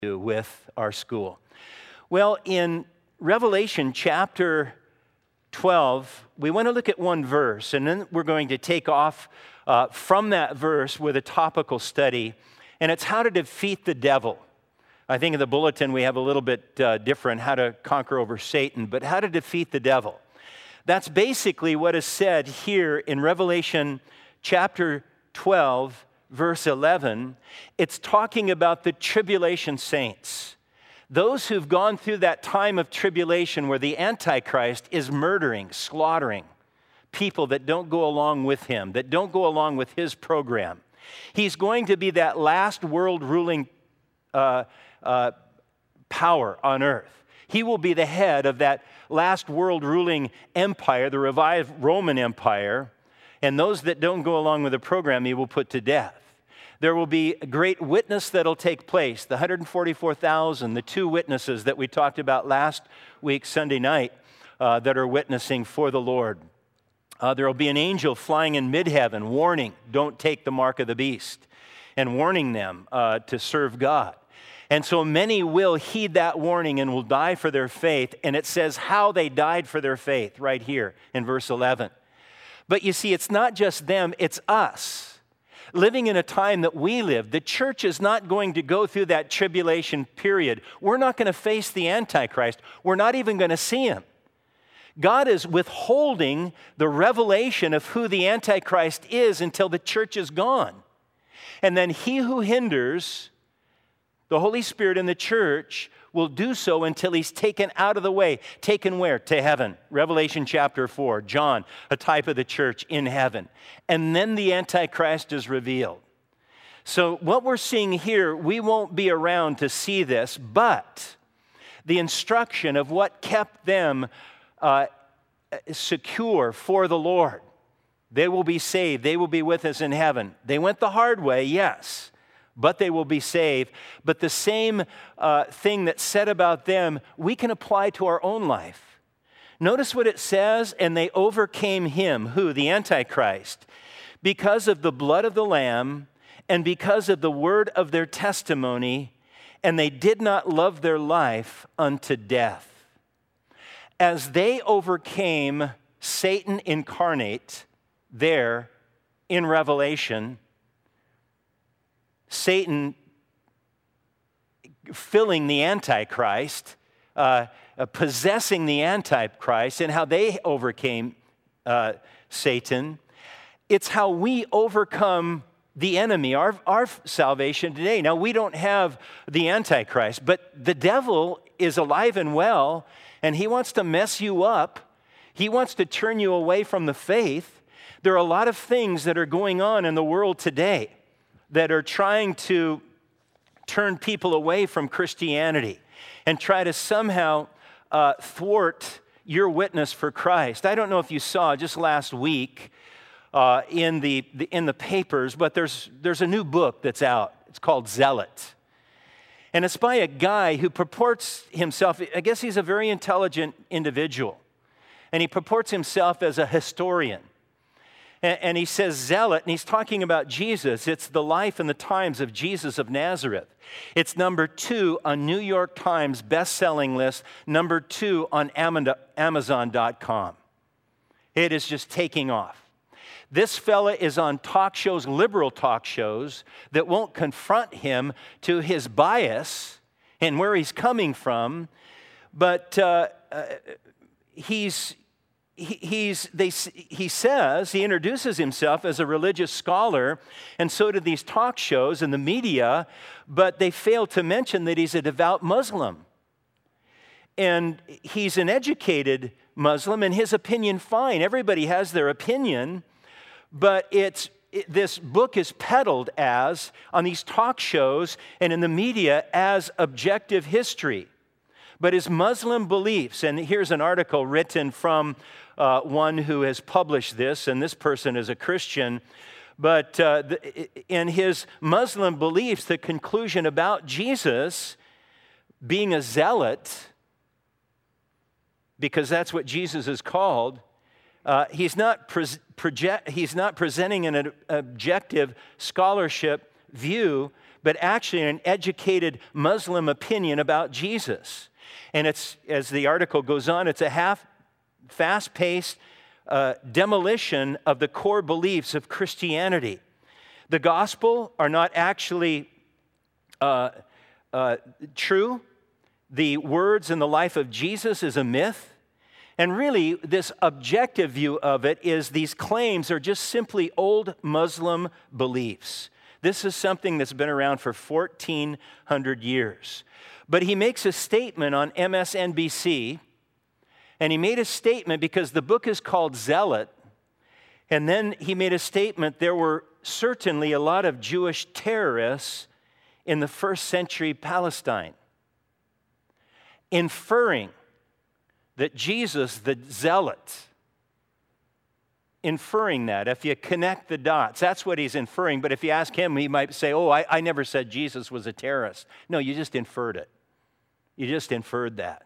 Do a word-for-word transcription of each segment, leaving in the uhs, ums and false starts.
with our school? Well, in Revelation chapter twelve, we want to look at one verse, and then we're going to take off uh, from that verse with a topical study, and it's how to defeat the devil. I think in the bulletin we have a little bit uh, different, how to conquer over Satan, but how to defeat the devil. That's basically what is said here in Revelation chapter twelve, verse eleven. It's talking about the tribulation saints. Those who've gone through that time of tribulation where the Antichrist is murdering, slaughtering people that don't go along with him, that don't go along with his program. He's going to be that last world ruling uh, uh, power on earth. He will be the head of that last world ruling empire, the revived Roman Empire, and those that don't go along with the program, he will put to death. There will be a great witness that'll take place, the one hundred forty-four thousand, the two witnesses that we talked about last week, Sunday night, uh, that are witnessing for the Lord. Uh, there will be an angel flying in mid-heaven, warning, don't take the mark of the beast, and warning them uh, to serve God. And so many will heed that warning and will die for their faith, and it says how they died for their faith right here in verse eleven. But you see, it's not just them, it's us. Living in a time that we live, the church is not going to go through that tribulation period. We're not going to face the Antichrist. We're not even going to see him. God is withholding the revelation of who the Antichrist is until the church is gone. And then he who hinders the Holy Spirit in the church will do so until he's taken out of the way. Taken where? To heaven. Revelation chapter four. John, a type of the church in heaven. And then the Antichrist is revealed. So what we're seeing here, we won't be around to see this, but the instruction of what kept them uh, secure for the Lord. They will be saved. They will be with us in heaven. They went the hard way, yes, but they will be saved. But the same uh, thing that's said about them, we can apply to our own life. Notice what it says, and they overcame him, who? The Antichrist, because of the blood of the Lamb and because of the word of their testimony, and they did not love their life unto death. As they overcame Satan incarnate there in Revelation, Satan filling the Antichrist, uh, uh, possessing the Antichrist, and how they overcame uh, Satan. It's how we overcome the enemy, our, our salvation today. Now, we don't have the Antichrist, but the devil is alive and well, and he wants to mess you up. He wants to turn you away from the faith. There are a lot of things that are going on in the world today that are trying to turn people away from Christianity and try to somehow uh, thwart your witness for Christ. I don't know if you saw just last week uh, in the, the in the papers, but there's there's a new book that's out. It's called Zealot. And it's by a guy who purports himself, I guess he's a very intelligent individual, and he purports himself as a historian. And he says zealot, and he's talking about Jesus. It's the life and the times of Jesus of Nazareth. It's number two on New York Times best-selling list, number two on Amazon dot com. It is just taking off. This fella is on talk shows, liberal talk shows, that won't confront him to his bias and where he's coming from, but uh, uh, he's... He, he's, they, he says, he introduces himself as a religious scholar, and so do these talk shows and the media, but they fail to mention that he's a devout Muslim. And he's an educated Muslim, and his opinion, fine. Everybody has their opinion, but it's it, this book is peddled as, on these talk shows and in the media, as objective history. But his Muslim beliefs, and here's an article written from uh, one who has published this, and this person is a Christian, but uh, the, in his Muslim beliefs, the conclusion about Jesus being a zealot, because that's what Jesus is called, uh, he's not pre- project, he's not presenting an objective scholarship view, but actually an educated Muslim opinion about Jesus. And it's, as the article goes on, it's a half fast-paced uh, demolition of the core beliefs of Christianity. The gospel are not actually uh, uh, true. The words and the life of Jesus is a myth. And really, this objective view of it is these claims are just simply old Muslim beliefs. This is something that's been around for fourteen hundred years. But he makes a statement on M S N B C, and he made a statement because the book is called Zealot, and then he made a statement there were certainly a lot of Jewish terrorists in the first century Palestine, inferring that Jesus, the zealot, inferring that, if you connect the dots, that's what he's inferring. But if you ask him, he might say, oh, I, I never said Jesus was a terrorist. No, you just inferred it. You just inferred that.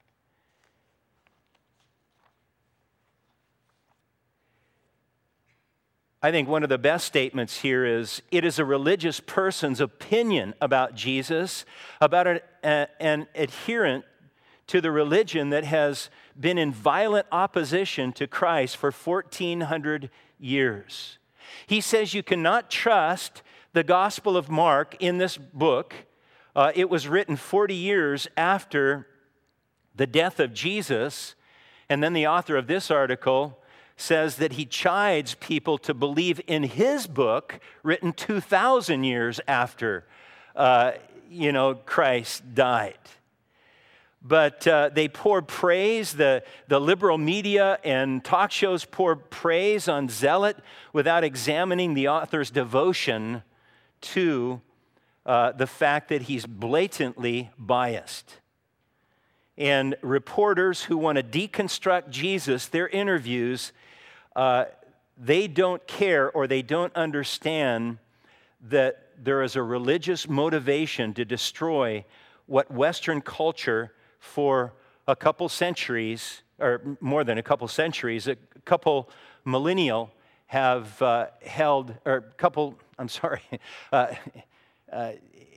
I think one of the best statements here is, it is a religious person's opinion about Jesus, about an, a, an adherent to the religion that has been in violent opposition to Christ for fourteen hundred years. He says you cannot trust the Gospel of Mark in this book. Uh, it was written forty years after the death of Jesus, and then the author of this article says that he chides people to believe in his book, written two thousand years after, uh, you know, Christ died. But uh, they pour praise, the, the liberal media and talk shows pour praise on Zealot without examining the author's devotion to uh, the fact that he's blatantly biased. And reporters who want to deconstruct Jesus, their interviews, uh, they don't care or they don't understand that there is a religious motivation to destroy what Western culture for a couple centuries, or more than a couple centuries, a couple millennial have uh, held, or a couple, I'm sorry, uh, uh,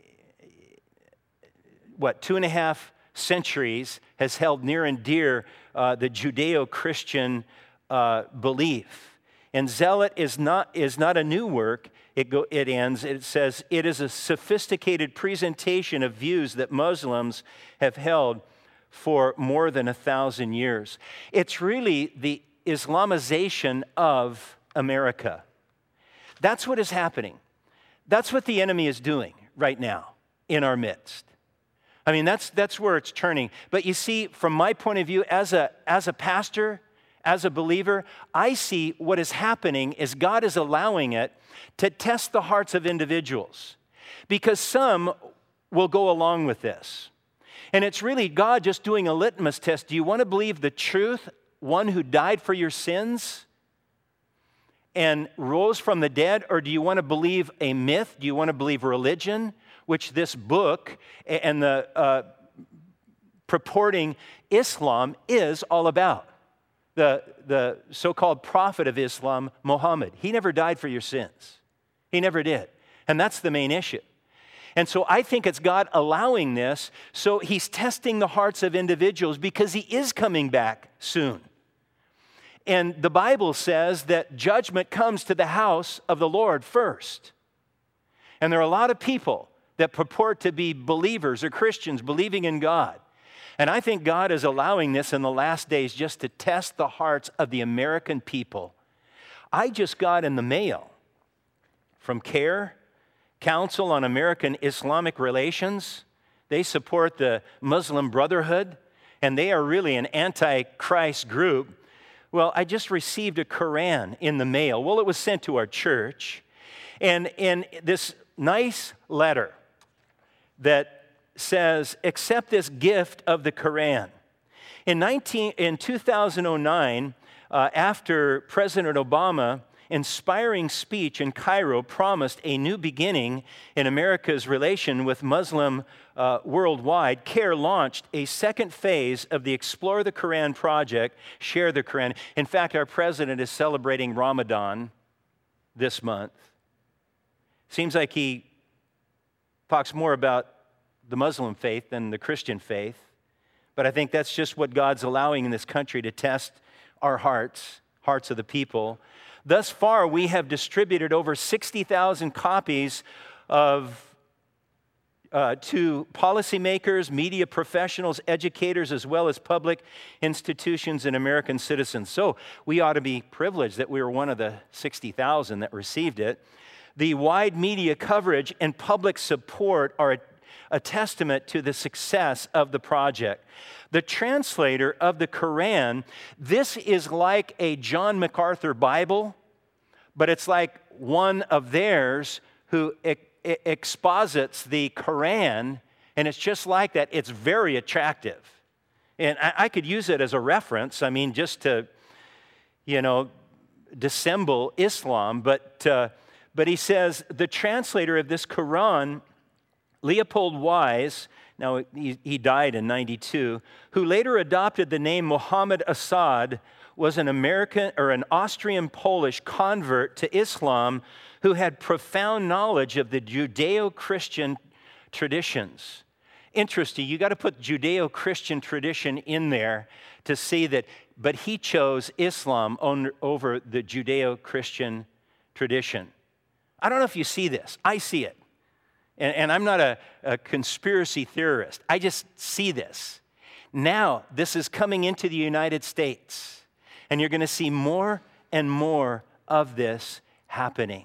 what, two and a half centuries has held near and dear uh, the Judeo-Christian uh, belief. And Zealot is not, is not a new work. It, go, it ends, it says, it is a sophisticated presentation of views that Muslims have held for more than a thousand years. It's really the Islamization of America. That's what is happening. That's what the enemy is doing right now in our midst. I mean, that's, that's where it's turning. But you see, from my point of view, as a, as a pastor, as a believer, I see what is happening is God is allowing it to test the hearts of individuals, because some will go along with this. And it's really God just doing a litmus test. Do you want to believe the truth, one who died for your sins and rose from the dead, or do you want to believe a myth? Do you want to believe religion, which this book and the uh, purporting Islam is all about? The, the so-called prophet of Islam, Muhammad, he never died for your sins. He never did. And that's the main issue. And so I think it's God allowing this, so he's testing the hearts of individuals because he is coming back soon. And the Bible says that judgment comes to the house of the Lord first. And there are a lot of people that purport to be believers or Christians believing in God. And I think God is allowing this in the last days just to test the hearts of the American people. I just got in the mail from CARE, Council on American Islamic Relations. They support the Muslim Brotherhood, and they are really an anti-Christ group. Well, I just received a Quran in the mail. Well, it was sent to our church. And in this nice letter that says, accept this gift of the Quran. In, nineteen, in two thousand nine, uh, after President Obama inspiring speech in Cairo promised a new beginning in America's relation with Muslim uh, worldwide, CARE launched a second phase of the Explore the Quran project, Share the Quran. In fact, our president is celebrating Ramadan this month. Seems like he talks more about the Muslim faith than the Christian faith. But I think that's just what God's allowing in this country to test our hearts, hearts of the people. Thus far, we have distributed over sixty thousand copies of Uh, to policymakers, media professionals, educators, as well as public institutions and American citizens. So we ought to be privileged that we were one of the sixty thousand that received it. The wide media coverage and public support are a, a testament to the success of the project. The translator of the Quran, this is like a John MacArthur Bible, but it's like one of theirs who It exposits the Quran, and it's just like that. It's very attractive. And I, I could use it as a reference, I mean, just to, you know, dissemble Islam. But, uh, but he says, the translator of this Quran, Leopold Wise, now he, he died in ninety-two, who later adopted the name Muhammad Assad, was an American or an Austrian-Polish convert to Islam who had profound knowledge of the Judeo-Christian traditions. Interesting, you got to put Judeo-Christian tradition in there to see that, but he chose Islam on, over the Judeo-Christian tradition. I don't know if you see this. I see it. And, and I'm not a, a conspiracy theorist. I just see this. Now, this is coming into the United States, and you're going to see more and more of this happening.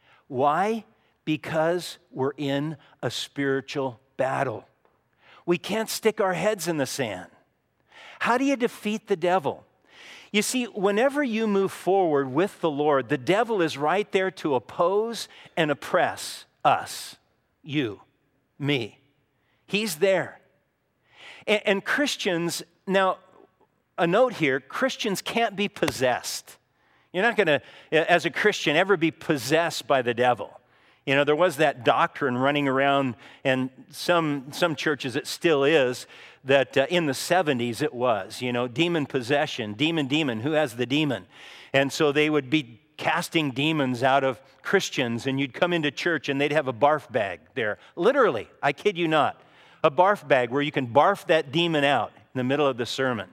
Why? Because we're in a spiritual battle. We can't stick our heads in the sand. How do you defeat the devil? You see, whenever you move forward with the Lord, the devil is right there to oppose and oppress us, you, me. He's there. And, and Christians, now, a note here, Christians can't be possessed. You're not going to, as a Christian, ever be possessed by the devil. You know, there was that doctrine running around, and some some churches it still is, that uh, in the seventies it was, you know, demon possession, demon, demon, who has the demon? And so they would be casting demons out of Christians, and you'd come into church and they'd have a barf bag there. Literally, I kid you not, a barf bag where you can barf that demon out in the middle of the sermon.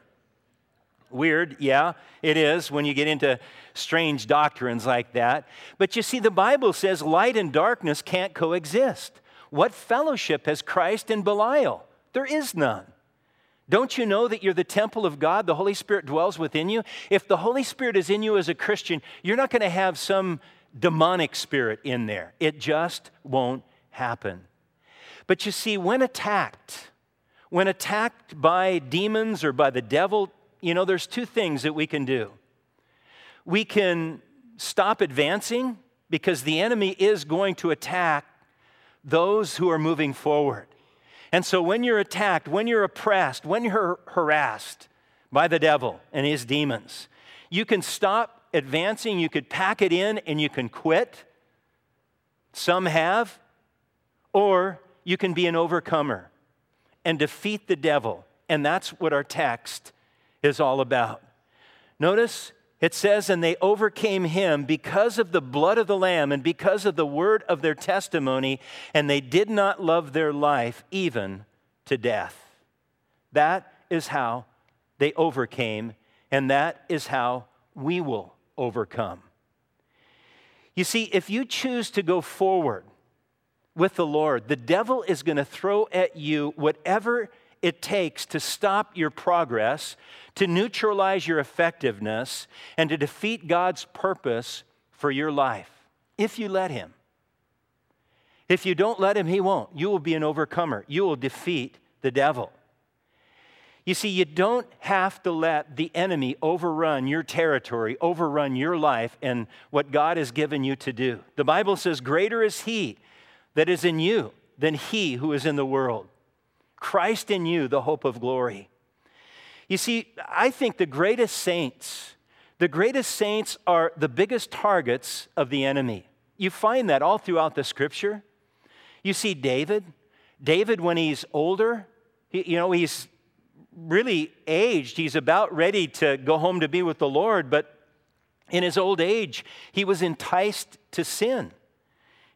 Weird, yeah, it is when you get into strange doctrines like that. But you see, the Bible says light and darkness can't coexist. What fellowship has Christ and Belial? There is none. Don't you know that you're the temple of God? The Holy Spirit dwells within you. If the Holy Spirit is in you as a Christian, you're not going to have some demonic spirit in there. It just won't happen. But you see, when attacked, when attacked by demons or by the devil, you know, there's two things that we can do. We can stop advancing because the enemy is going to attack those who are moving forward. And so when you're attacked, when you're oppressed, when you're harassed by the devil and his demons, you can stop advancing, you could pack it in, and you can quit. Some have. Or you can be an overcomer and defeat the devil. And that's what our text is all about. Notice it says, and they overcame him because of the blood of the Lamb and because of the word of their testimony, and they did not love their life even to death. That is how they overcame, and that is how we will overcome. You see, if you choose to go forward with the Lord, the devil is going to throw at you whatever it takes to stop your progress, to neutralize your effectiveness, and to defeat God's purpose for your life, if you let him. If you don't let him, he won't. You will be an overcomer. You will defeat the devil. You see, you don't have to let the enemy overrun your territory, overrun your life and what God has given you to do. The Bible says, greater is he that is in you than he who is in the world. Christ in you, the hope of glory. You see, I think the greatest saints, the greatest saints are the biggest targets of the enemy. You find that all throughout the scripture. You see David. David, when he's older, he, you know, he's really aged. He's about ready to go home to be with the Lord, but in his old age, he was enticed to sin.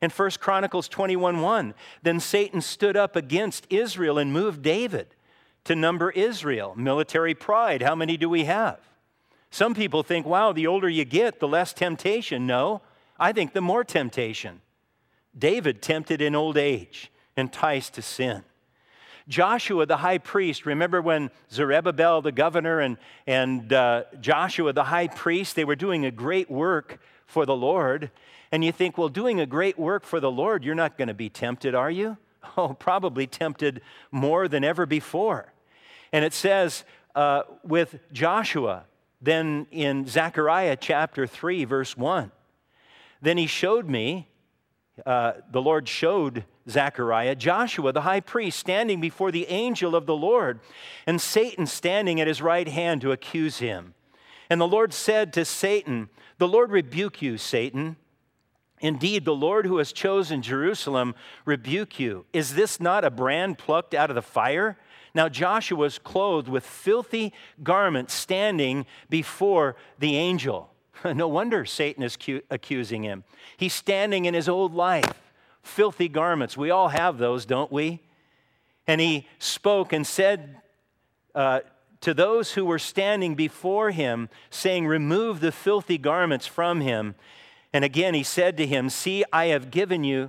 In First Chronicles twenty-one one, then Satan stood up against Israel and moved David to number Israel. Military pride, how many do we have? Some people think, wow, the older you get, the less temptation. No, I think the more temptation. David tempted in old age, enticed to sin. Joshua the high priest, remember when Zerubbabel the governor and, and uh, Joshua the high priest, they were doing a great work for the Lord. And you think, well, doing a great work for the Lord, you're not going to be tempted, are you? Oh, probably tempted more than ever before. And it says uh, with Joshua, then in Zechariah chapter three, verse one, then he showed me, uh, the Lord showed Zechariah, Joshua the high priest standing before the angel of the Lord, and Satan standing at his right hand to accuse him. And the Lord said to Satan, the Lord rebuke you, Satan. Indeed, the Lord who has chosen Jerusalem rebuke you. Is this not a brand plucked out of the fire? Now Joshua was clothed with filthy garments standing before the angel. No wonder Satan is cu- accusing him. He's standing in his old life, filthy garments. We all have those, don't we? And he spoke and said uh, to those who were standing before him, saying, remove the filthy garments from him. And again he said to him, see, I have given you,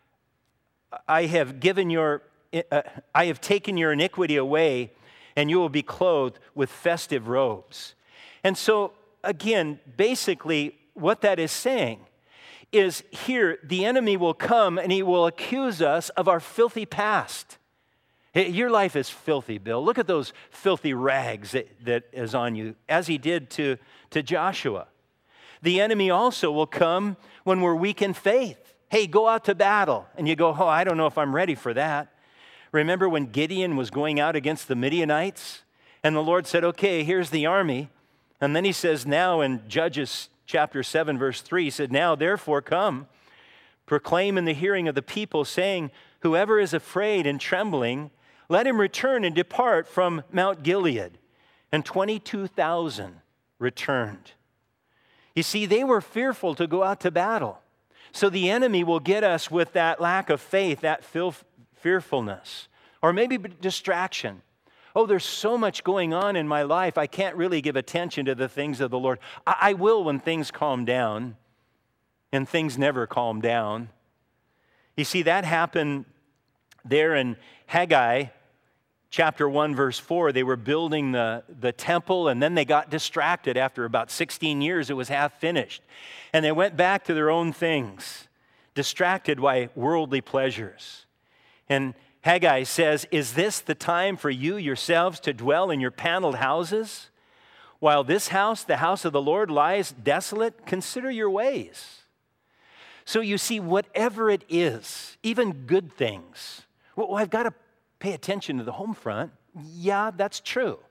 I have given your Uh, I have taken your iniquity away, and you will be clothed with festive robes. And so, again, basically what that is saying is here, the enemy will come and he will accuse us of our filthy past. Your life is filthy, Bill. Look at those filthy rags that, that is on you, as he did to, to Joshua. The enemy also will come when we're weak in faith. Hey, go out to battle. And you go, oh, I don't know if I'm ready for that. Remember when Gideon was going out against the Midianites? And the Lord said, okay, here's the army. And then he says now in Judges chapter seven, verse three, he said, now therefore come, proclaim in the hearing of the people, saying, whoever is afraid and trembling, let him return and depart from Mount Gilead. And twenty-two thousand returned. You see, they were fearful to go out to battle. So the enemy will get us with that lack of faith, that filth. Fearfulness, or maybe distraction. Oh, there's so much going on in my life, I can't really give attention to the things of the Lord. I, I will when things calm down, and things never calm down. You see, that happened there in Haggai chapter one, verse four. They were building the, the temple, and then they got distracted. After about sixteen years, it was half finished. And they went back to their own things, distracted by worldly pleasures. And Haggai says, is this the time for you yourselves to dwell in your paneled houses? While this house, the house of the Lord, lies desolate, consider your ways. So you see, whatever it is, even good things, well, I've got to pay attention to the home front. Yeah, that's true.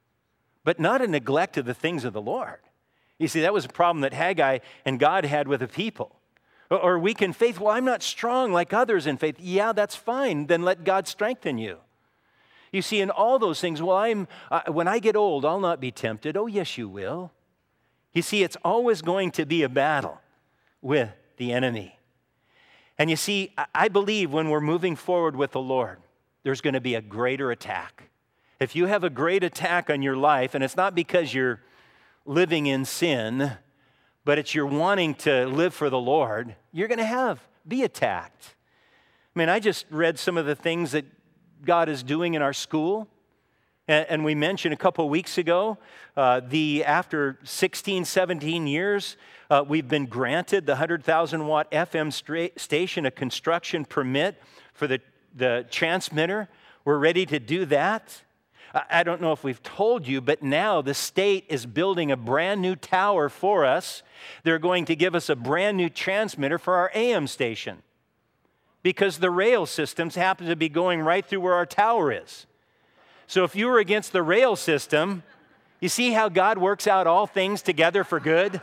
But not a neglect of the things of the Lord. You see, that was a problem that Haggai and God had with the people. Or weak in faith, well, I'm not strong like others in faith. Yeah, that's fine. Then let God strengthen you. You see, in all those things, well, I'm uh, when I get old, I'll not be tempted. Oh, yes, you will. You see, it's always going to be a battle with the enemy. And you see, I believe when we're moving forward with the Lord, there's going to be a greater attack. If you have a great attack on your life, and it's not because you're living in sin, but it's you're wanting to live for the Lord, you're going to have, be attacked. I mean, I just read some of the things that God is doing in our school. And, and we mentioned a couple of weeks ago, uh, the after sixteen, seventeen years, uh, we've been granted the one hundred thousand watt F M stra- station, a construction permit for the, the transmitter. We're ready to do that. I don't know if we've told you, but now the state is building a brand new tower for us. They're going to give us a brand new transmitter for our A M station because the rail systems happen to be going right through where our tower is. So if you were against the rail system, you see how God works out all things together for good?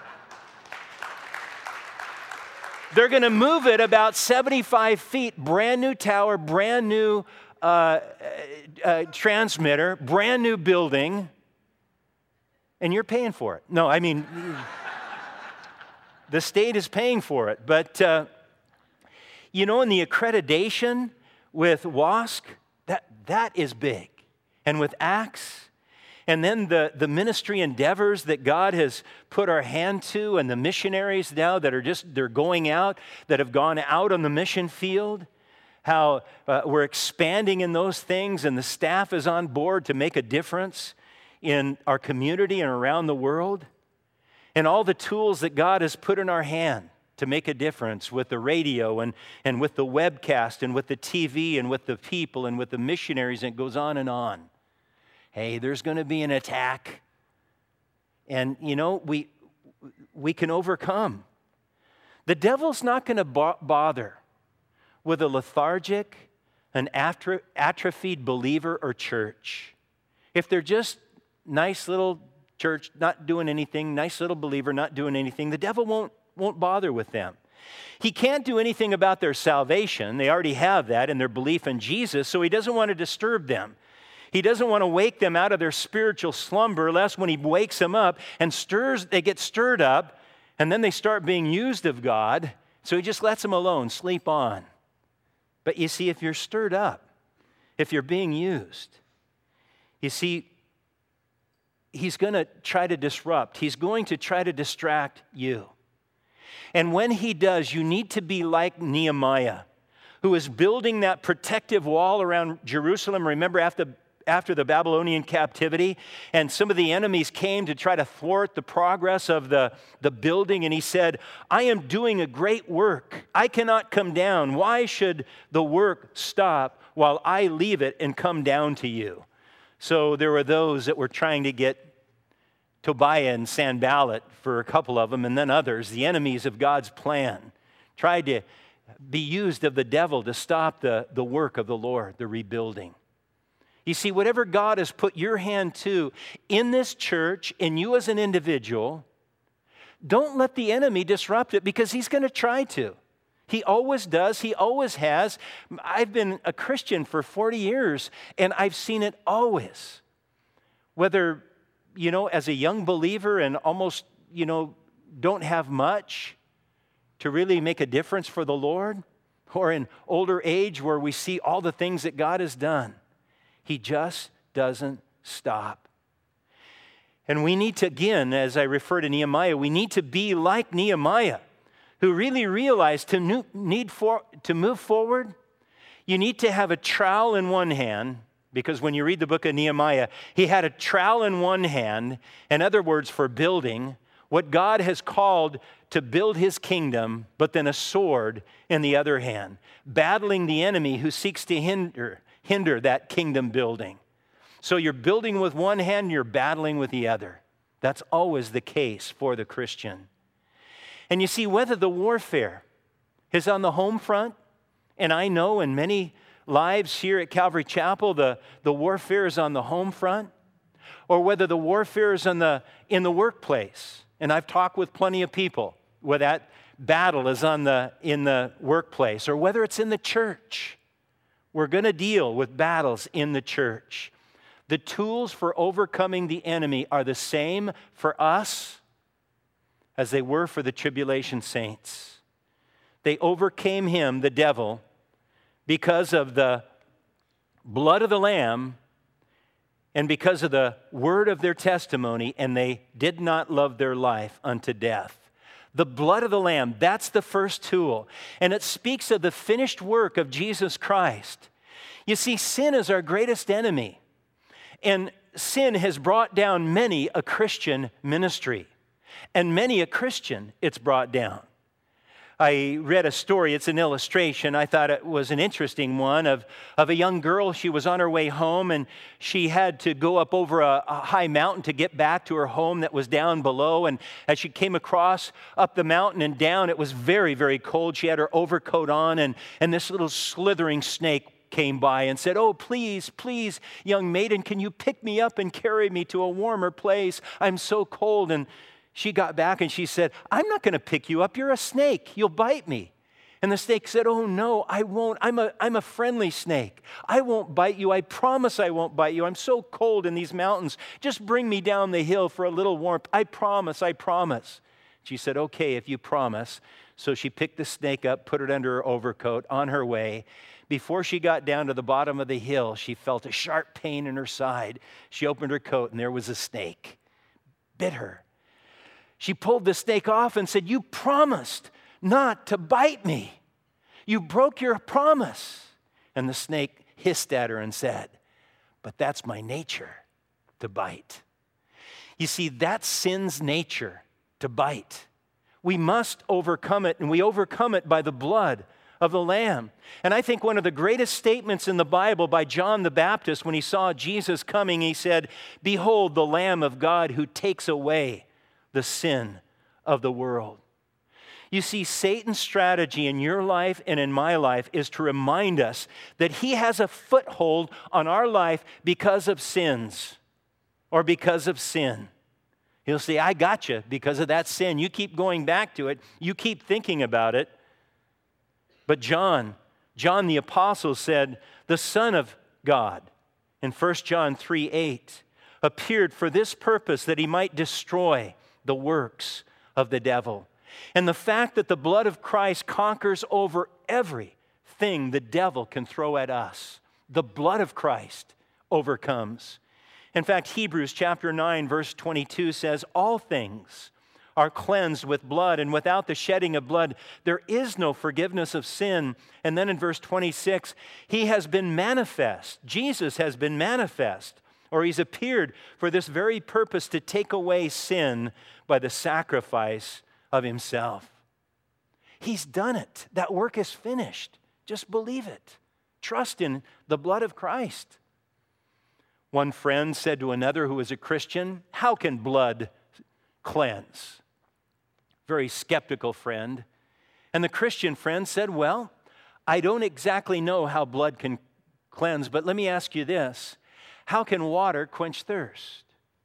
They're going to move it about seventy-five feet, brand new tower, brand new Uh, uh, transmitter, brand new building, and you're paying for it. No, I mean, the state is paying for it. But uh, You know, in the accreditation with WASC, that, that is big. And with Acts, and then the, the ministry endeavors that God has put our hand to, and the missionaries now that are just, they're going out, that have gone out on the mission field, how uh, we're expanding in those things, and the staff is on board to make a difference in our community and around the world, and all the tools that God has put in our hand to make a difference with the radio and, and with the webcast and with the T V and with the people and with the missionaries, and it goes on and on. Hey, there's going to be an attack. And, you know, we, we can overcome. The devil's not going to bo- bother with a lethargic, an atro- atrophied believer or church. If they're just nice little church, not doing anything, nice little believer, not doing anything, the devil won't won't bother with them. He can't do anything about their salvation. They already have that in their belief in Jesus, so he doesn't want to disturb them. He doesn't want to wake them out of their spiritual slumber, lest when he wakes them up and stirs, they get stirred up, and then they start being used of God, so he just lets them alone, sleep on. But you see, if you're stirred up, if you're being used, you see, he's going to try to disrupt. He's going to try to distract you. And when he does, you need to be like Nehemiah, who is building that protective wall around Jerusalem. Remember, after, after the Babylonian captivity, and some of the enemies came to try to thwart the progress of the, the building, and he said, I am doing a great work. I cannot come down. Why should the work stop while I leave it and come down to you? So there were those that were trying to get Tobiah and Sanballat, for a couple of them, and then others, the enemies of God's plan, tried to be used of the devil to stop the, the work of the Lord, the rebuilding. You see, whatever God has put your hand to in this church, in you as an individual, don't let the enemy disrupt it, because he's going to try to. He always does. He always has. I've been a Christian for forty years, and I've seen it always. Whether, you know, as a young believer and almost, you know, don't have much to really make a difference for the Lord, or in older age where we see all the things that God has done. He just doesn't stop. And we need to, again, as I refer to Nehemiah, we need to be like Nehemiah, who really realized to need for, to move forward, you need to have a trowel in one hand, because when you read the book of Nehemiah, he had a trowel in one hand, in other words, for building what God has called to build his kingdom, but then a sword in the other hand, battling the enemy who seeks to hinder, hinder that kingdom building. So you're building with one hand, you're battling with the other. That's always the case for the Christian. And you see, whether the warfare is on the home front, and I know in many lives here at Calvary Chapel, the, the warfare is on the home front, or whether the warfare is on the, in the workplace. And I've talked with plenty of people where that battle is on the, in the workplace, or whether it's in the church. We're going to deal with battles in the church. The tools for overcoming the enemy are the same for us as they were for the tribulation saints. They overcame him, the devil, because of the blood of the Lamb and because of the word of their testimony, and they did not love their life unto death. The blood of the Lamb, that's the first tool. And it speaks of the finished work of Jesus Christ. You see, sin is our greatest enemy. And sin has brought down many a Christian ministry. And many a Christian it's brought down. I read a story, it's an illustration, I thought it was an interesting one, of, of a young girl. She was on her way home, and she had to go up over a, a high mountain to get back to her home that was down below. And as she came across up the mountain and down, it was very, very cold. She had her overcoat on, and, and this little slithering snake came by and said, "Oh, please, please, young maiden, can you pick me up and carry me to a warmer place? I'm so cold." And she got back and she said, "I'm not going to pick you up. You're a snake. You'll bite me." And the snake said, "Oh, no, I won't. I'm a, I'm a friendly snake. I won't bite you. I promise I won't bite you. I'm so cold in these mountains. Just bring me down the hill for a little warmth. I promise, I promise." She said, "Okay, if you promise." So she picked the snake up, put it under her overcoat on her way. Before she got down to the bottom of the hill, she felt a sharp pain in her side. She opened her coat, and there was a snake. Bit her. She pulled the snake off and said, "You promised not to bite me. You broke your promise." And the snake hissed at her and said, "But that's my nature, to bite." You see, that's sin's nature, to bite. We must overcome it, and we overcome it by the blood of the Lamb. And I think one of the greatest statements in the Bible by John the Baptist when he saw Jesus coming, he said, "Behold the Lamb of God who takes away the sin of the world." You see, Satan's strategy in your life and in my life is to remind us that he has a foothold on our life because of sins or because of sin. He'll say, "I got you because of that sin. You keep going back to it. You keep thinking about it." But John, John the Apostle said, "The Son of God," in First John three eight, "appeared for this purpose, that he might destroy the works of the devil." And the fact that the blood of Christ conquers over everything the devil can throw at us, the blood of Christ overcomes. In fact, Hebrews chapter nine, verse twenty-two says, "All things are cleansed with blood, and without the shedding of blood, there is no forgiveness of sin." And then in verse twenty-six, he has been manifest. Jesus has been manifest, or he's appeared for this very purpose, to take away sin by the sacrifice of himself. He's done it. That work is finished. Just believe it. Trust in the blood of Christ. One friend said to another who was a Christian, "How can blood cleanse?" Very skeptical friend. And the Christian friend said, "Well, I don't exactly know how blood can cleanse, but let me ask you this. How can water quench thirst?"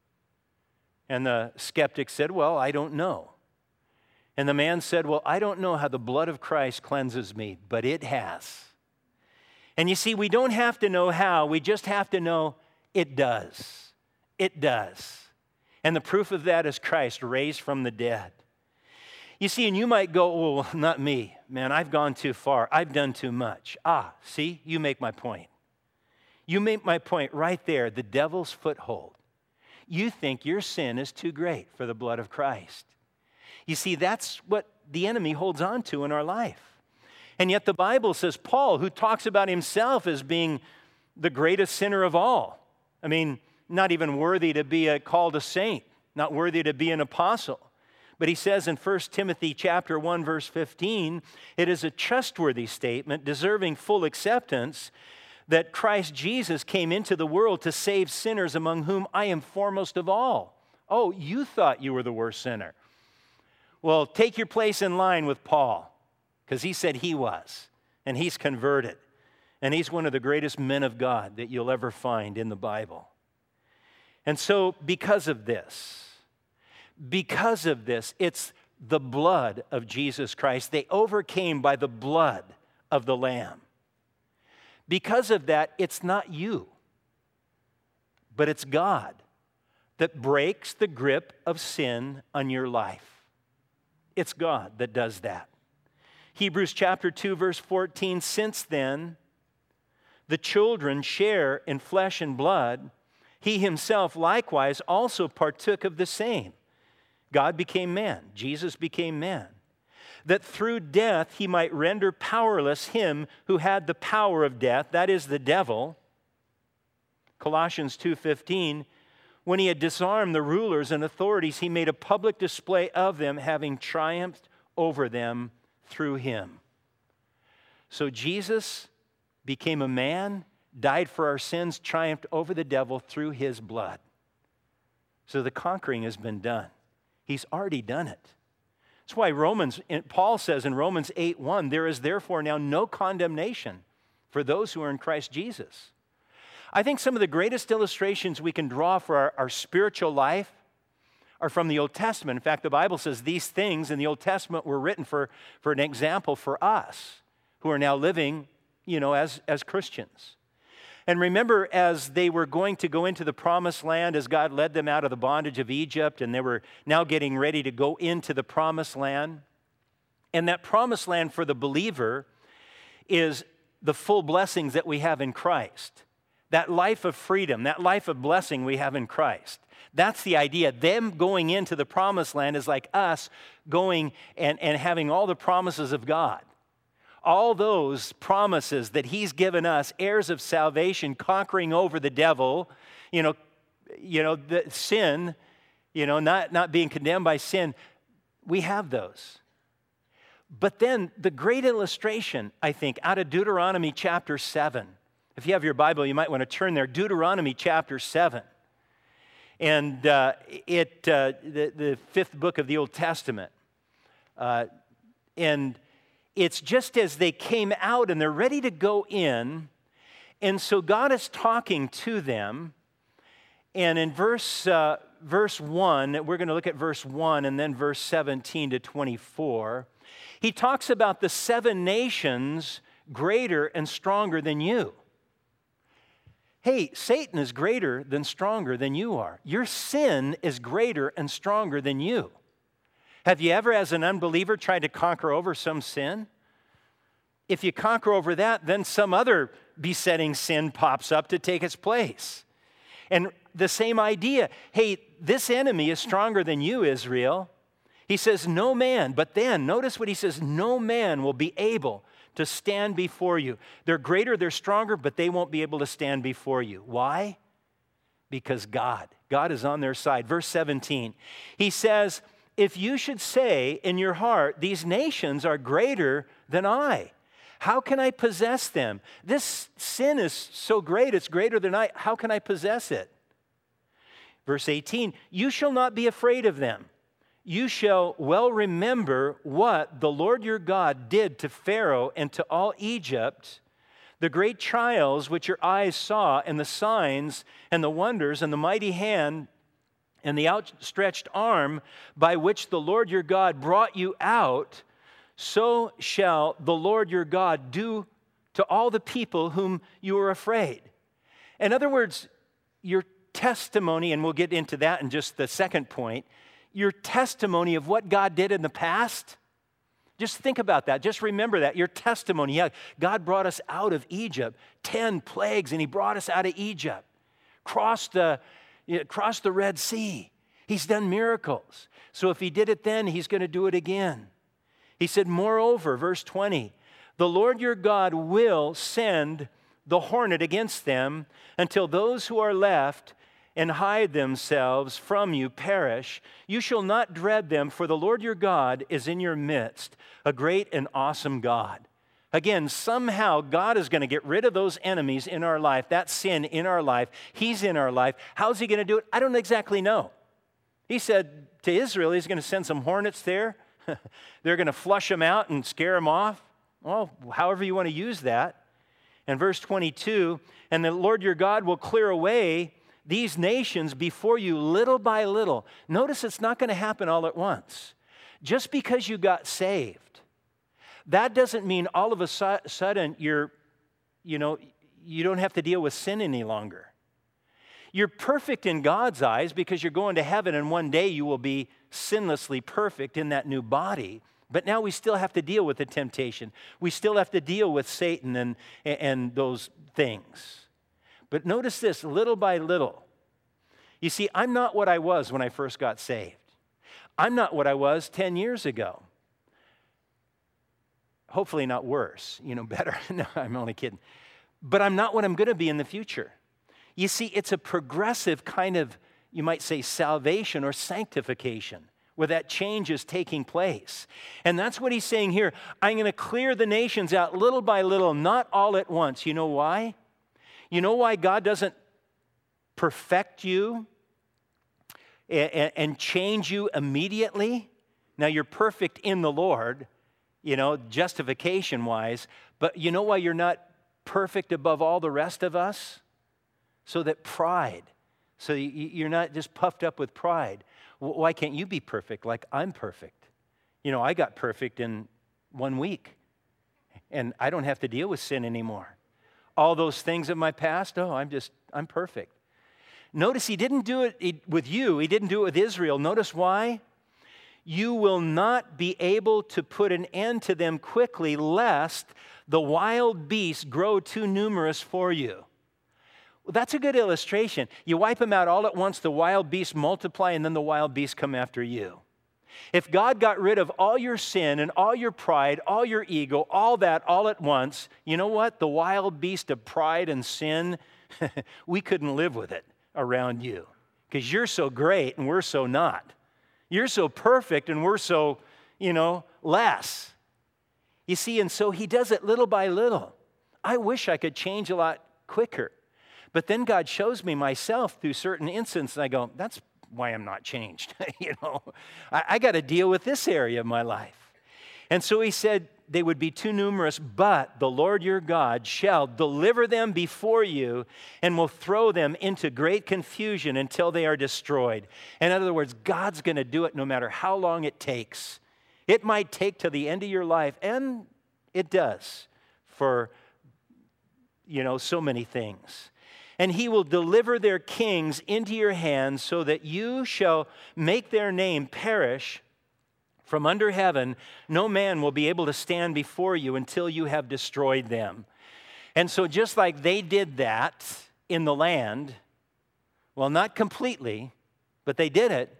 And the skeptic said, "Well, I don't know." And the man said, "Well, I don't know how the blood of Christ cleanses me, but it has." And you see, we don't have to know how, we just have to know it does. It does. And the proof of that is Christ raised from the dead. You see, and you might go, "Well, not me. Man, I've gone too far. I've done too much." Ah, see, you make my point. You make my point right there, the devil's foothold. You think your sin is too great for the blood of Christ. You see, that's what the enemy holds on to in our life. And yet the Bible says, Paul, who talks about himself as being the greatest sinner of all, I mean, not even worthy to be a, called a saint, not worthy to be an apostle. But he says in First Timothy chapter one, verse fifteen, it is a trustworthy statement, deserving full acceptance, that Christ Jesus came into the world to save sinners, among whom I am foremost of all. Oh, you thought you were the worst sinner. Well, take your place in line with Paul, because he said he was, and he's converted. And he's one of the greatest men of God that you'll ever find in the Bible. And so because of this, because of this, it's the blood of Jesus Christ. They overcame by the blood of the Lamb. Because of that, it's not you, but it's God that breaks the grip of sin on your life. It's God that does that. Hebrews chapter two, verse fourteen, since then, the children share in flesh and blood. He himself likewise also partook of the same. God became man. Jesus became man. That through death he might render powerless him who had the power of death, that is the devil. Colossians two fifteen, when he had disarmed the rulers and authorities, he made a public display of them, having triumphed over them through him. So Jesus became a man, died for our sins, triumphed over the devil through his blood. So the conquering has been done. He's already done it. That's why Romans, Paul says in Romans eight one, there is therefore now no condemnation for those who are in Christ Jesus. I think some of the greatest illustrations we can draw for our, our spiritual life are from the Old Testament. In fact, the Bible says these things in the Old Testament were written for, for an example for us who are now living, you know, as, as Christians. And remember, as they were going to go into the promised land, as God led them out of the bondage of Egypt, and they were now getting ready to go into the promised land, And that promised land for the believer is the full blessings that we have in Christ. That life of freedom, that life of blessing we have in Christ. That's the idea. Them going into the promised land is like us going and, and having all the promises of God. All those promises that he's given us, heirs of salvation, conquering over the devil, you know, you know, the sin, you know, not, not being condemned by sin, we have those. But then the great illustration, I think, out of Deuteronomy chapter seven. If you have your Bible, you might want to turn there. Deuteronomy chapter seven. And uh, it, uh, the, the fifth book of the Old Testament. Uh, and it's just as they came out and they're ready to go in. And so God is talking to them. And in verse, uh, verse one, we're going to look at verse one and then verse seventeen to twenty-four. He talks about the seven nations greater and stronger than you. Hey, Satan is greater than stronger than you are. Your sin is greater and stronger than you. Have you ever, as an unbeliever, tried to conquer over some sin? If you conquer over that, then some other besetting sin pops up to take its place. And the same idea, hey, this enemy is stronger than you, Israel. He says, no man, but then, notice what he says, no man will be able to stand before you. They're greater, they're stronger, but they won't be able to stand before you. Why? Because God, God is on their side. Verse seventeen, he says, if you should say in your heart, these nations are greater than I, how can I possess them? This sin is so great, it's greater than I, how can I possess it? Verse eighteen, you shall not be afraid of them. You shall well remember what the Lord your God did to Pharaoh and to all Egypt, the great trials which your eyes saw, and the signs and the wonders and the mighty hand and the outstretched arm by which the Lord your God brought you out. So shall the Lord your God do to all the people whom you are afraid. In other words, your testimony, and we'll get into that in just the second point, your testimony of what God did in the past, just think about that. Just remember that. Your testimony. Yeah, God brought us out of Egypt. Ten plagues, and he brought us out of Egypt. Crossed the, you know, crossed the Red Sea. He's done miracles. So if he did it then, he's going to do it again. He said, moreover, verse twenty, the Lord your God will send the hornet against them until those who are left and hide themselves from you perish. You shall not dread them, for the Lord your God is in your midst, a great and awesome God. Again, somehow God is going to get rid of those enemies in our life, that sin in our life. He's in our life. How's he going to do it? I don't exactly know. He said to Israel, he's going to send some hornets there. They're going to flush them out and scare them off. Well, however you want to use that. And verse twenty-two, and the Lord your God will clear away these nations before you little by little. Notice it's not going to happen all at once. Just because you got saved, that doesn't mean all of a su- sudden you're, you know, you don't have to deal with sin any longer. You're perfect in God's eyes because you're going to heaven, and one day you will be sinlessly perfect in that new body. But now we still have to deal with the temptation. We still have to deal with Satan and, and those things. But notice this, little by little. You see, I'm not what I was when I first got saved. I'm not what I was ten years ago. Hopefully not worse, you know, better. No, I'm only kidding. But I'm not what I'm going to be in the future. You see, it's a progressive kind of, you might say, salvation or sanctification, where that change is taking place. And that's what he's saying here. I'm going to clear the nations out little by little, not all at once. You know why? You know why God doesn't perfect you and change you immediately? Now, you're perfect in the Lord, you know, justification-wise, but you know why you're not perfect above all the rest of us? So that pride, so you're not just puffed up with pride. Why can't you be perfect like I'm perfect? You know, I got perfect in one week, and I don't have to deal with sin anymore. All those things of my past, oh, I'm just, I'm perfect. Notice he didn't do it with you. He didn't do it with Israel. Notice why? you will not be able to put an end to them quickly, lest the wild beasts grow too numerous for you. Well, that's a good illustration. You wipe them out all at once, the wild beasts multiply, and then the wild beasts come after you. If God got rid of all your sin and all your pride, all your ego, all that all at once, you know what? The wild beast of pride and sin, we couldn't live with it around you because you're so great and we're so not. You're so perfect and we're so, you know, less. You see, and so he does it little by little. I wish I could change a lot quicker. But then God shows me myself through certain instances. I go, that's why I'm not changed. you know, I, I got to deal with this area of my life. And so he said they would be too numerous, but the Lord your God shall deliver them before you and will throw them into great confusion until they are destroyed. In other words, God's going to do it no matter how long it takes. It might take to the end of your life, and it does for, you know, so many things. And he will deliver their kings into your hands so that you shall make their name perish from under heaven. No man will be able to stand before you until you have destroyed them. And so just like they did that in the land, well, not completely, but they did it,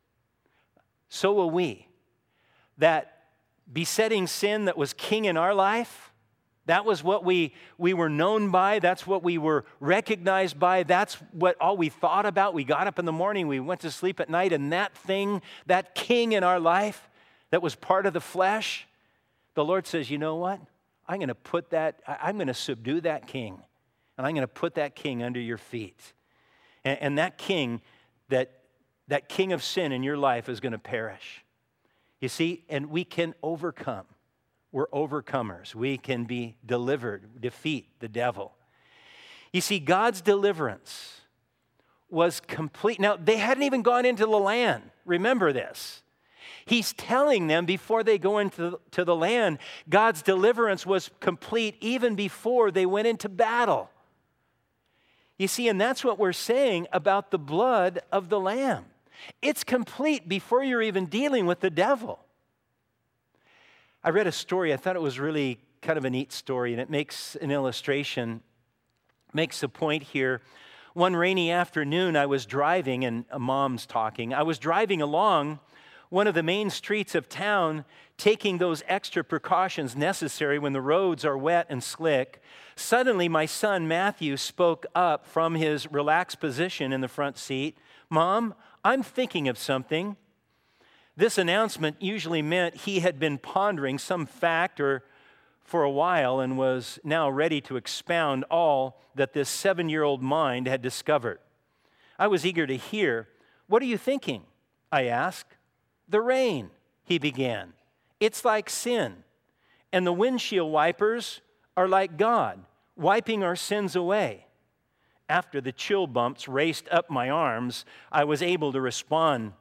so will we. That besetting sin that was king in our life, that was what we, we were known by. That's what we were recognized by. That's what all we thought about. We got up in the morning, we went to sleep at night, and that thing, that king in our life that was part of the flesh, the Lord says, you know what? I'm going to put that, I'm going to subdue that king, and I'm going to put that king under your feet. And, and that king, that, that king of sin in your life is going to perish. You see, and we can overcome. We're overcomers. We can be delivered, defeat the devil. You see, God's deliverance was complete. Now, they hadn't even gone into the land. Remember this. He's telling them before they go into to the land, God's deliverance was complete even before they went into battle. You see, and that's what we're saying about the blood of the Lamb. It's complete before you're even dealing with the devil. I read a story. I thought it was really kind of a neat story, and it makes an illustration, makes a point here. One rainy afternoon, I was driving, and a mom's talking. I was driving along one of the main streets of town, taking those extra precautions necessary when the roads are wet and slick. Suddenly, my son Matthew spoke up from his relaxed position in the front seat. Mom, I'm thinking of something. This announcement usually meant he had been pondering some fact or for a while and was now ready to expound all that this seven-year-old mind had discovered. I was eager to hear. What are you thinking? I asked. The rain, he began. It's like sin. And the windshield wipers are like God, wiping our sins away. After the chill bumps raced up my arms, I was able to respond.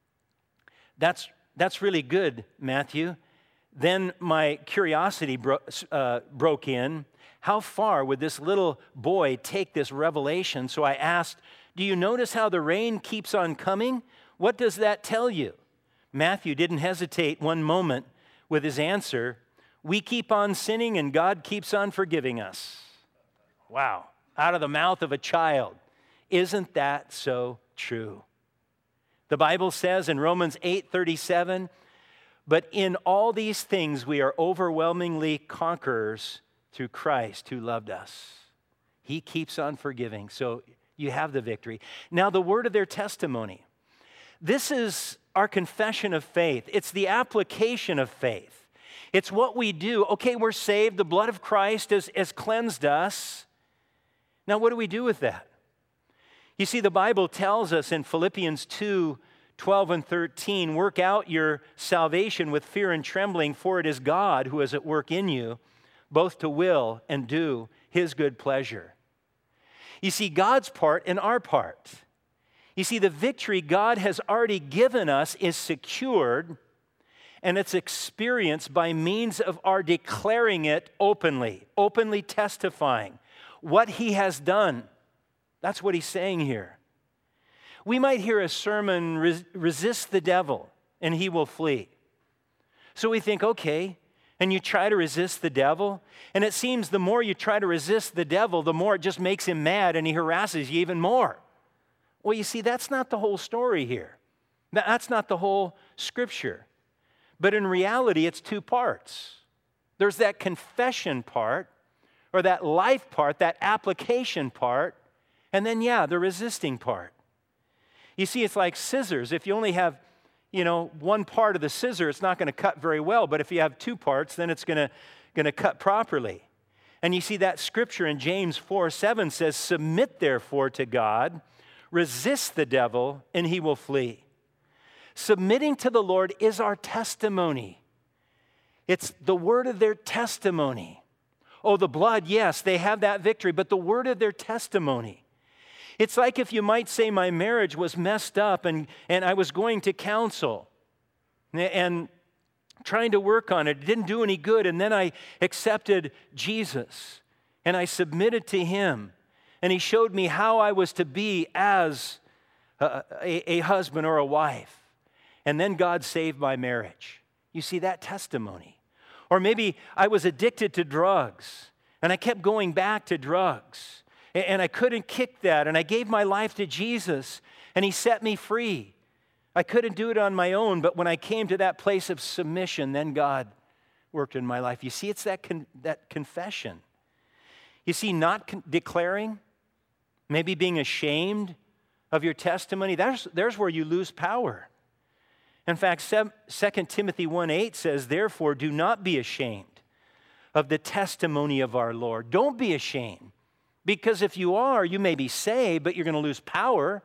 That's, that's really good, Matthew. Then my curiosity bro- uh, broke in. How far would this little boy take this revelation? So I asked, do you notice how the rain keeps on coming? What does that tell you? Matthew didn't hesitate one moment with his answer. We keep on sinning and God keeps on forgiving us. Wow, out of the mouth of a child. Isn't that so true? The Bible says in Romans eight thirty-seven, but in all these things we are overwhelmingly conquerors through Christ who loved us. He keeps on forgiving, so you have the victory. Now the word of their testimony. This is our confession of faith. It's the application of faith. It's what we do. Okay, we're saved. The blood of Christ has, has cleansed us. Now what do we do with that? You see, the Bible tells us in Philippians two, twelve and thirteen, work out your salvation with fear and trembling, for it is God who is at work in you, both to will and do his good pleasure. You see, God's part and our part. You see, the victory God has already given us is secured, and it's experienced by means of our declaring it openly, openly testifying what he has done. That's what he's saying here. We might hear a sermon, resist the devil. and he will flee. So we think, okay, and you try to resist the devil, and it seems the more you try to resist the devil, the more it just makes him mad and he harasses you even more. Well, you see, that's not the whole story here. That's not the whole scripture. But in reality, it's two parts. There's that confession part, or that life part, that application part, and then, yeah, the resisting part. You see, it's like scissors. If you only have, you know, one part of the scissor, it's not going to cut very well. But if you have two parts, then it's going to, going to cut properly. And you see that scripture in James four seven says, submit therefore to God, resist the devil, and he will flee. Submitting to the Lord is our testimony. It's the word of their testimony. Oh, the blood, yes, they have that victory, but the word of their testimony. It's like if you might say my marriage was messed up and, and I was going to counsel and trying to work on it. It didn't do any good, and then I accepted Jesus and I submitted to him, and he showed me how I was to be as a, a, a husband or a wife. And then God saved my marriage. You see that testimony. Or maybe I was addicted to drugs, and I kept going back to drugs, and I couldn't kick that, and I gave my life to Jesus, and he set me free. I couldn't do it on my own, but when I came to that place of submission, then God worked in my life. You see, it's that, con- that confession. You see, not con- declaring, maybe being ashamed of your testimony, there's, there's where you lose power. In fact, Second Timothy one eight says, therefore, do not be ashamed of the testimony of our Lord. Don't be ashamed, because if you are, you may be saved, but you're going to lose power.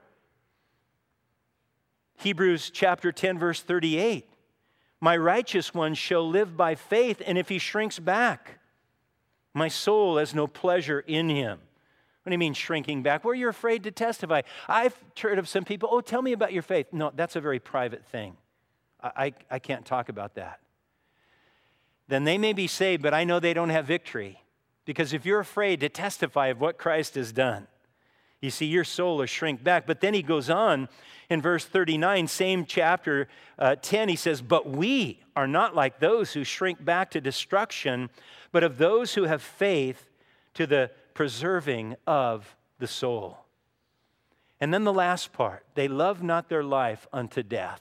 Hebrews chapter ten, verse thirty-eight, my righteous one shall live by faith, and if he shrinks back, my soul has no pleasure in him. What do you mean shrinking back? Where you're afraid to testify. I've heard of some people, oh, tell me about your faith. No, that's a very private thing. I, I can't talk about that. Then they may be saved, but I know they don't have victory. Because if you're afraid to testify of what Christ has done, you see, your soul will shrink back. But then he goes on in verse thirty-nine, same chapter uh, ten, he says, but we are not like those who shrink back to destruction, but of those who have faith to the preserving of the soul. And then the last part, they love not their life unto death.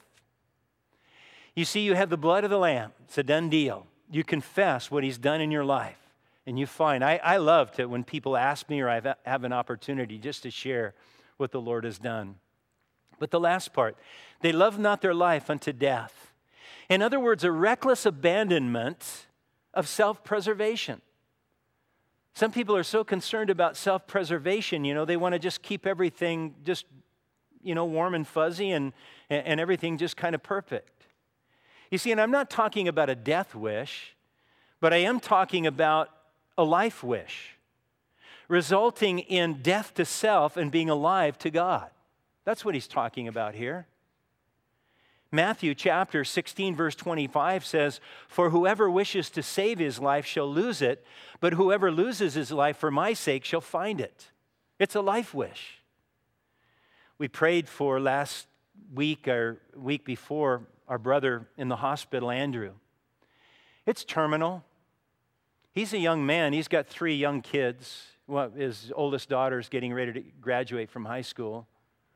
You see, you have the blood of the Lamb. It's a done deal. You confess what he's done in your life. And you find, I, I love to, when people ask me or I have an opportunity just to share what the Lord has done. But the last part, they love not their life unto death. In other words, a reckless abandonment of self-preservation. Some people are so concerned about self-preservation, you know, they want to just keep everything just, you know, warm and fuzzy and, and everything just kind of perfect. You see, and I'm not talking about a death wish, but I am talking about a life wish, resulting in death to self and being alive to God. That's what he's talking about here. Matthew chapter sixteen, verse twenty-five says, for whoever wishes to save his life shall lose it, but whoever loses his life for my sake shall find it. It's a life wish. We prayed for last week or week before our brother in the hospital, Andrew. It's terminal. He's a young man. He's got three young kids. Well, his oldest daughter is getting ready to graduate from high school.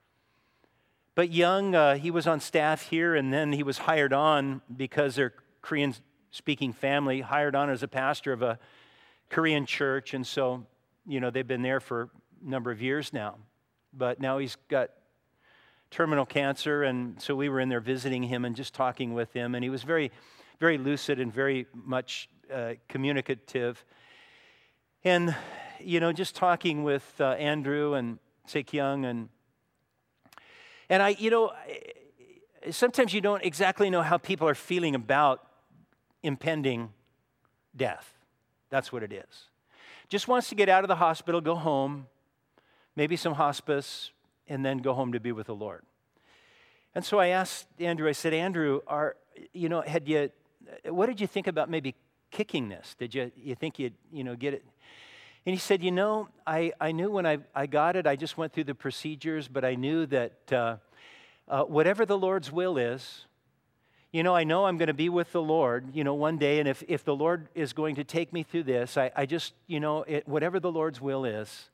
But young, uh, he was on staff here, and then he was hired on because their Korean-speaking family hired on as a pastor of a Korean church. And so, you know, they've been there for a number of years now. But now he's got terminal cancer, and so we were in there visiting him and just talking with him, and he was very, very lucid and very much uh, communicative. And, you know, just talking with uh, Andrew and Sekyung, and and I, you know, sometimes you don't exactly know how people are feeling about impending death. That's what it is. Just wants to get out of the hospital, go home, maybe some hospice, and then go home to be with the Lord. And so I asked Andrew, I said, Andrew, are, you know, had you, what did you think about maybe kicking this? Did you, you think you'd, you know, get it? And he said, you know, I, I knew when I, I got it, I just went through the procedures, but I knew that uh, uh, whatever the Lord's will is, you know, I know I'm going to be with the Lord, you know, one day, and if, if the Lord is going to take me through this, I, I just, you know, it, whatever the Lord's will is.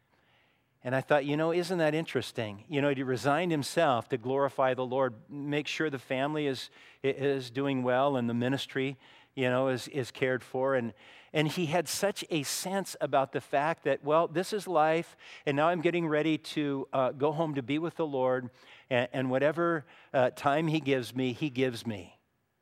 And I thought, you know, isn't that interesting? You know, he resigned himself to glorify the Lord, make sure the family is, is doing well and the ministry, you know, is, is cared for. And, and he had such a sense about the fact that, well, this is life, and now I'm getting ready to uh, go home to be with the Lord, and, and whatever uh, time he gives me, he gives me.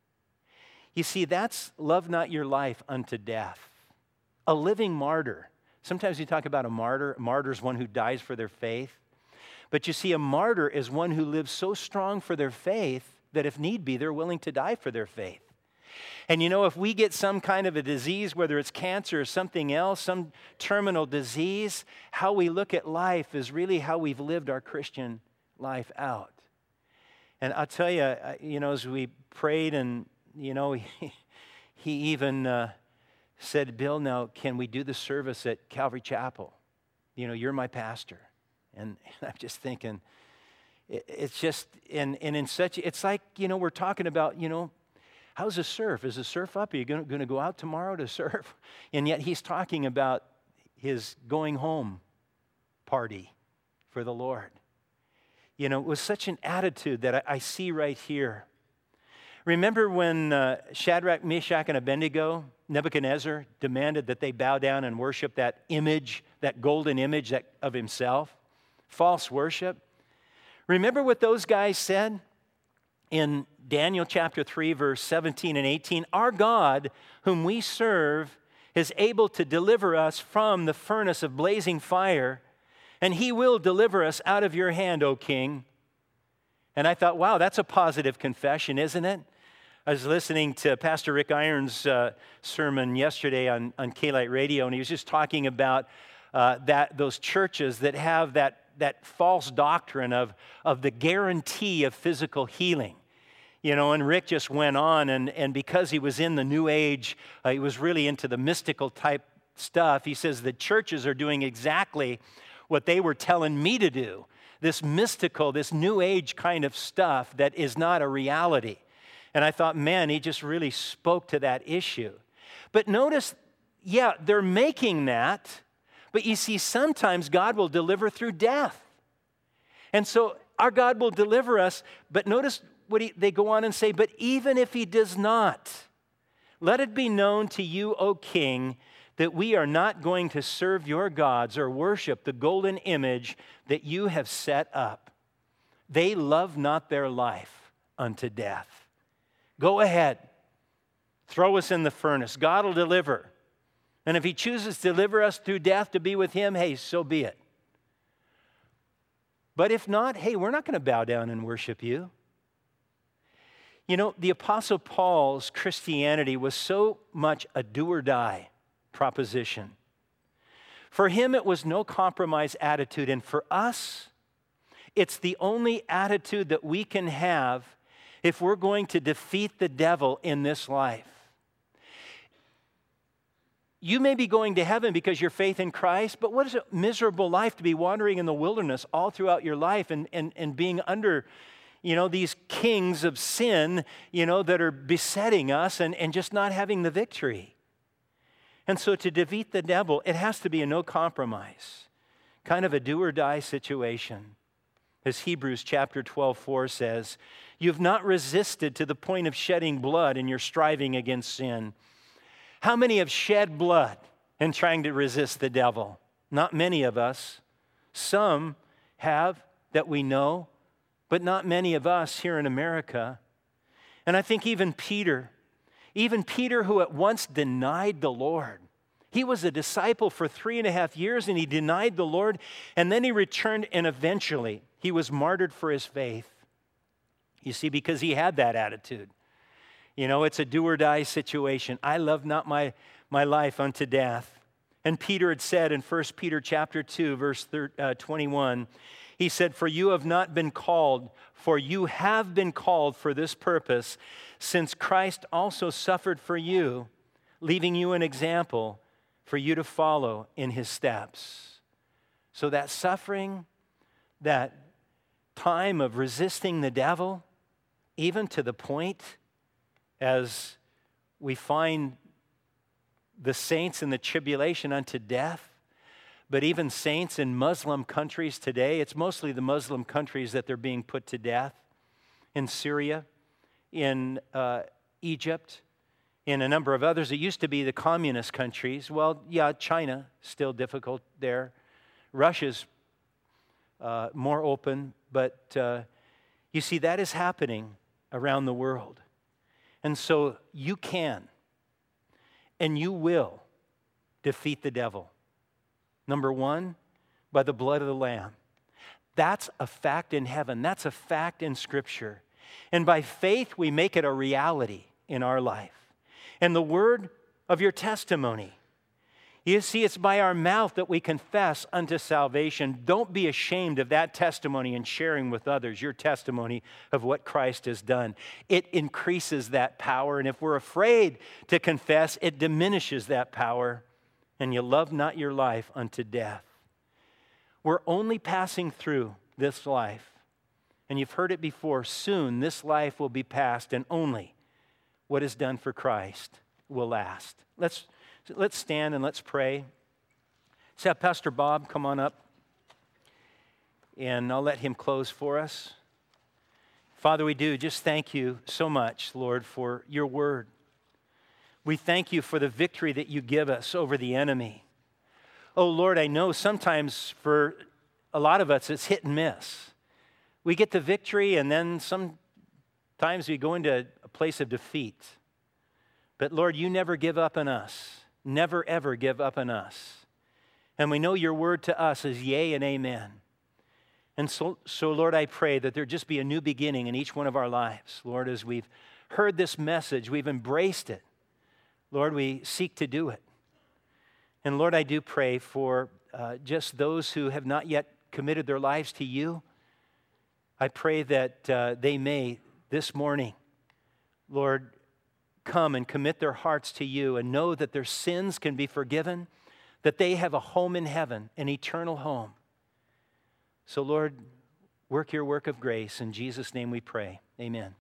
You see, that's love not your life unto death. A living martyr. Sometimes you talk about a martyr. A martyr is one who dies for their faith. But you see, a martyr is one who lives so strong for their faith that if need be, they're willing to die for their faith. And you know, if we get some kind of a disease, whether it's cancer or something else, some terminal disease, how we look at life is really how we've lived our Christian life out. And I'll tell you, you know, as we prayed and, you know, he, he even uh, said, Bill, now can we do the service at Calvary Chapel? You know, you're my pastor. And, and I'm just thinking, it, it's just, and, and in such, it's like, you know, we're talking about, you know, how's the surf? Is the surf up? Are you going to go out tomorrow to surf? And yet he's talking about his going home party for the Lord. You know, it was such an attitude that I, I see right here. Remember when uh, Shadrach, Meshach, and Abednego, Nebuchadnezzar, demanded that they bow down and worship that image, that golden image that, of himself? False worship. Remember what those guys said? In Daniel chapter three, verse seventeen and eighteen, our God, whom we serve, is able to deliver us from the furnace of blazing fire, and he will deliver us out of your hand, O king. And I thought, wow, that's a positive confession, isn't it? I was listening to Pastor Rick Irons' uh, sermon yesterday on, on K-Lite Radio, and he was just talking about uh, that those churches that have that, that false doctrine of, of the guarantee of physical healing. You know, and Rick just went on, and, and because he was in the New Age, uh, he was really into the mystical type stuff. He says the churches are doing exactly what they were telling me to do. This mystical, this New Age kind of stuff that is not a reality. And I thought, man, he just really spoke to that issue. But notice, yeah, they're making that, but you see, sometimes God will deliver through death. And so our God will deliver us, but notice what he, they go on and say, but even if he does not, let it be known to you, O king, that we are not going to serve your gods or worship the golden image that you have set up. They love not their life unto death. Go ahead, throw us in the furnace. God will deliver. And if he chooses to deliver us through death to be with him, hey, so be it. But if not, hey, we're not going to bow down and worship you. You know, the Apostle Paul's Christianity was so much a do or die proposition. For him, it was no compromise attitude. And for us, it's the only attitude that we can have if we're going to defeat the devil in this life. You may be going to heaven because your faith in Christ, but what is a miserable life to be wandering in the wilderness all throughout your life and, and, and being under, you know, these kings of sin, you know, that are besetting us and, and just not having the victory. And so to defeat the devil, it has to be a no compromise, kind of a do or die situation. As Hebrews chapter twelve, four says, you've not resisted to the point of shedding blood in your striving against sin. How many have shed blood in trying to resist the devil? Not many of us. Some have that we know, but not many of us here in America. And I think even Peter, even Peter who at once denied the Lord. He was a disciple for three and a half years and he denied the Lord, and then he returned and eventually he was martyred for his faith. You see, because he had that attitude. You know, it's a do or die situation. I love not my, my life unto death. And Peter had said in First Peter chapter two, verse twenty-one, he said, for you have not been called, for you have been called for this purpose, since Christ also suffered for you, leaving you an example for you to follow in his steps. So that suffering, that time of resisting the devil, even to the point as we find the saints in the tribulation unto death, but even saints in Muslim countries today, it's mostly the Muslim countries that they're being put to death, in Syria, in uh, Egypt, in a number of others. It used to be the communist countries. Well, yeah, China, still difficult there. Russia's uh, more open, but uh, you see, that is happening around the world. And so you can and you will defeat the devil. Number one, by the blood of the Lamb. That's a fact in heaven. That's a fact in Scripture. And by faith, we make it a reality in our life. And the word of your testimony. You see, it's by our mouth that we confess unto salvation. Don't be ashamed of that testimony and sharing with others your testimony of what Christ has done. It increases that power. And if we're afraid to confess, it diminishes that power. And you love not your life unto death. We're only passing through this life. And you've heard it before. Soon this life will be past, and only what is done for Christ will last. Let's Let's stand and let's pray. Let's have Pastor Bob come on up, and I'll let him close for us. Father, we do just thank you so much, Lord, for your word. We thank you for the victory that you give us over the enemy. Oh, Lord, I know sometimes for a lot of us it's hit and miss. We get the victory, and then sometimes we go into a place of defeat. But Lord, you never give up on us. Never, ever give up on us. And we know your word to us is yea and amen. And so, so, Lord, I pray that there just be a new beginning in each one of our lives. Lord, as we've heard this message, we've embraced it. Lord, we seek to do it. And Lord, I do pray for uh, just those who have not yet committed their lives to you. I pray that uh, they may this morning, Lord, come and commit their hearts to you and know that their sins can be forgiven, that they have a home in heaven, an eternal home. So, Lord, work your work of grace. In Jesus' name we pray. Amen.